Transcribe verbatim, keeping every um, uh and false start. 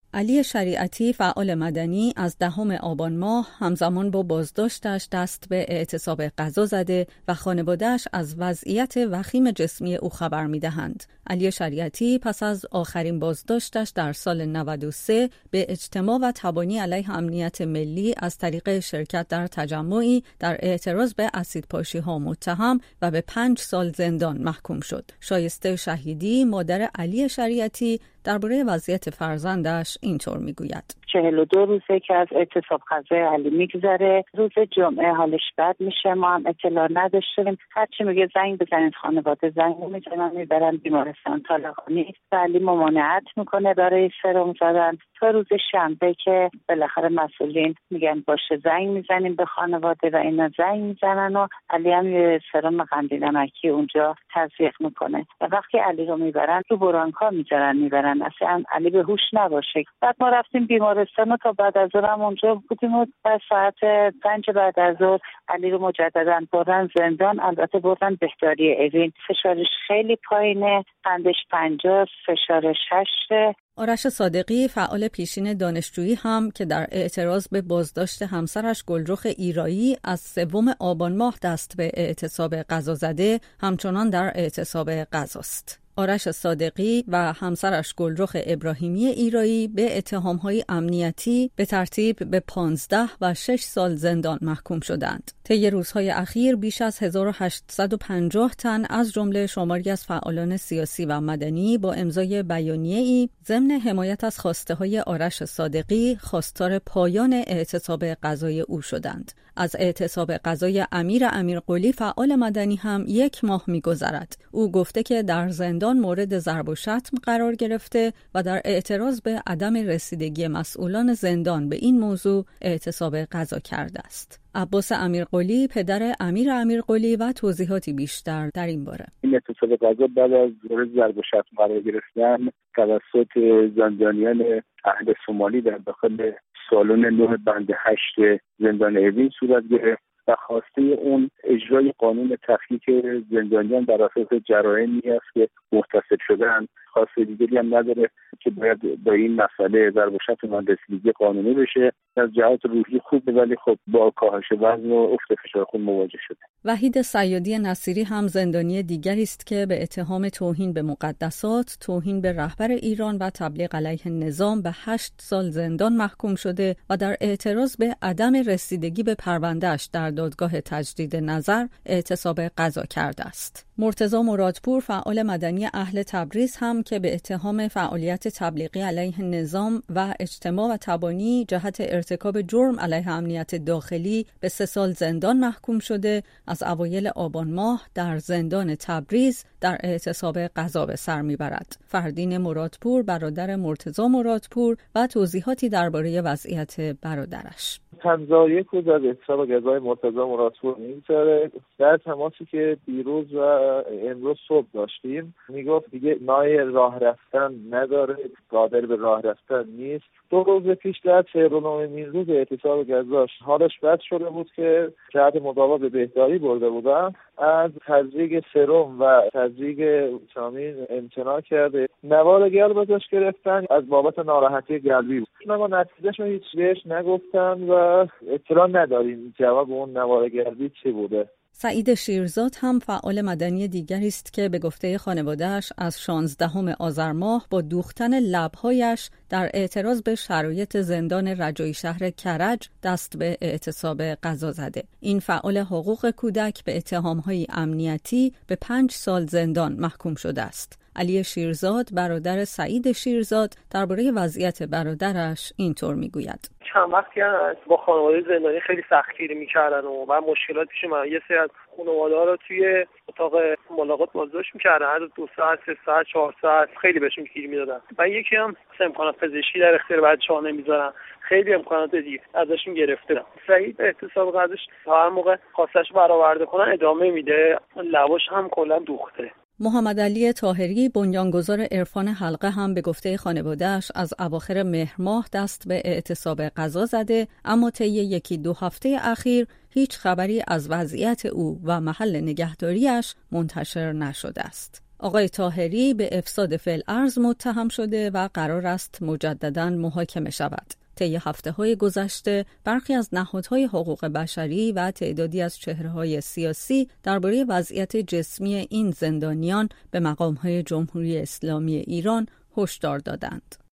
علی شریعتی فعال مدنی از دهم آبان ماه همزمان با بازداشتش دست به اعتصاب غذا زده و خانواده‌اش از وضعیت وخیم جسمی او خبر می‌دهند. علی شریعتی پس از آخرین بازداشتش در سال نود و سه به اجتماع و تبانی علیه امنیت ملی از طریق شرکت در تجمعی در اعتراض به اسیدپاشی‌ها متهم و به پنج سال زندان محکوم شد. شایسته شهیدی مادر علی شریعتی درباره وضعیت فرزندش اینطور میگوید: چهل و دو روزه که از اعتصاب غذای علی میگذره. روز جمعه حالش بد میشه، ما هم اطلاع نداشتیم. هرچی میگه زنگ بزنید خانواده زنگ میزنن، میبرن بیمارستان طالقانی و علی ممانعت میکنه برای سرم زدن. تا روز شنبه که بالاخره مسئولین میگن باشه زنگ میزنیم به خانواده و اینا زنگ میزنن و علی هم یه سرم قندیل نمکی اونجا تزریق میکنه و وقتی علی رو میبرن تو برانکا میذارن میبرن اصلا علی به هوش نباشه. بعد ما رفتیم بیمارستان و تا بعد از ظهر هم اونجا بودیم و بعد ساعت پنج بعد از ظهر علی رو مجددا بردن زندان. البته بردن بهداری اوین. فشارش خیلی پایینه، قندش پنجاه، فشارش هشت. آرش صادقی فعال پیشین دانشجویی هم که در اعتراض به بازداشت همسرش گلرخ ایرایی از سوم آبان ماه دست به اعتصاب غذا زده همچنان در اعتصاب غذاست. آرش صادقی و همسرش گلرخ ابراهیمی ایرایی به اتهام‌های امنیتی به ترتیب به پانزده و شش سال زندان محکوم شدند. طی روزهای اخیر بیش از هزار و هشتصد و پنجاه تن از جمله شماری از فعالان سیاسی و مدنی با امضای بیانیه‌ای ضمن حمایت از خواسته‌های آرش صادقی خواستار پایان اعتصاب غذای او شدند. از اعتصاب غذای امیر امیرقلی فعال مدنی هم یک ماه می‌گذرد. او گفته که در زندان مورد ضرب و شتم قرار گرفته و در اعتراض به عدم رسیدگی مسئولان زندان به این موضوع اعتصاب غذا کرده است. عباس امیرقلی پدر امیر امیرقلی و توضیحاتی بیشتر در این باره. این اعتصاب غذا بعد از مورد ضرب و شتم قرار گرفتن توسط زندانیان اهل صومالی در داخل سالن نه بند هشت زندان اوین صورت گرفت و خواسته اون اجرای قانون تفکیک زندانیان بر اساس جرائمی است که محتسب شدن. خواسته دیگری هم نداره که باید با این مسئله ضرب و شتم رسیدگی قانونی بشه. از جهات روحی خوبه ولی خب با کاهش وزن و افت فشار خون مواجه شده. وحید صیادی نصیری هم زندانی دیگری است که به اتهام توهین به مقدسات، توهین به رهبر ایران و تبلیغ علیه نظام به هشت سال زندان محکوم شده و در اعتراض به عدم رسیدگی به پرونده‌اش در دادگاه تجدید نظر اعتصاب غذا کرده است. مرتضی مرادپور فعال مدنی اهل تبریز هم که به اتهام فعالیت تبلیغی علیه نظام و اجتماع و تبانی جهت ارتکاب جرم علیه امنیت داخلی به سه سال زندان محکوم شده، از اوایل آبان ماه در زندان تبریز در اعتصاب غذا به سر میبرد. فردین مرادپور برادر مرتضی مرادپور و توضیحاتی درباره وضعیت برادرش. پنجاه و یک روز از اعتصاب غذای مرتضی مرادپور میگذره. در تماسی که دیروز و امروز صبح داشتیم میگفت دیگه نای راه رفتن نداره، قادر به راه رفتن نیست. دو روز پیش در چهل و نهمین روز اعتصاب غذاش حالش بد شده بود که جهت مداوا به بهداری برده بودن، از تزریق سرم و تزریق ویتامین امتناع کرده. نوار گلب ازش گرفتن از بابت ناراحتی قلبی بود. اما نتیجهش رو هیچ بهش نگفتن و اطلاع نداریم جواب اون نوار قلبی چی بوده. سعید شیرزاد هم فعال مدنی دیگری است که به گفته خانواده‌اش از شانزدهم آذر ماه با دوختن لب‌هایش در اعتراض به شرایط زندان رجایی شهر کرج دست به اعتصاب غذا زده. این فعال حقوق کودک به اتهام‌های امنیتی به پنج سال زندان محکوم شده است. علی شیرزاد برادر سعید شیرزاد درباره وضعیت برادرش اینطور میگوید: چند وقتی با خانواده زندانی خیلی سختگیری میکردن و بعد مشکلات پیش من یه سری از خانواده‌ها رو توی اتاق ملاقات بازداشت میکردن، هر دو ساعت، سه ساعت، چهار ساعت خیلی بهشون گیر میدادن. و یکی هم امکانات پزشکی در اختیار بچه‌ها نمیذارن، خیلی امکانات دیگه ازشون گرفته. سعید اعتصاب غذاش تا هر موقع خواستش برآورده کنن ادامه میده، لباش هم کلا دوخته. محمد علی طاهری بنیانگذار عرفان حلقه هم به گفته خانواده‌اش از اواخر مهر ماه دست به اعتصاب غذا زده، اما طی یکی دو هفته اخیر هیچ خبری از وضعیت او و محل نگهداریش منتشر نشده است. آقای طاهری به افساد فی‌الارض متهم شده و قرار است مجدداً محاکمه شود. طی هفته‌های گذشته برخی از نهادهای حقوق بشری و تعدادی از چهره‌های سیاسی درباره وضعیت جسمی این زندانیان به مقام‌های جمهوری اسلامی ایران هشدار دادند.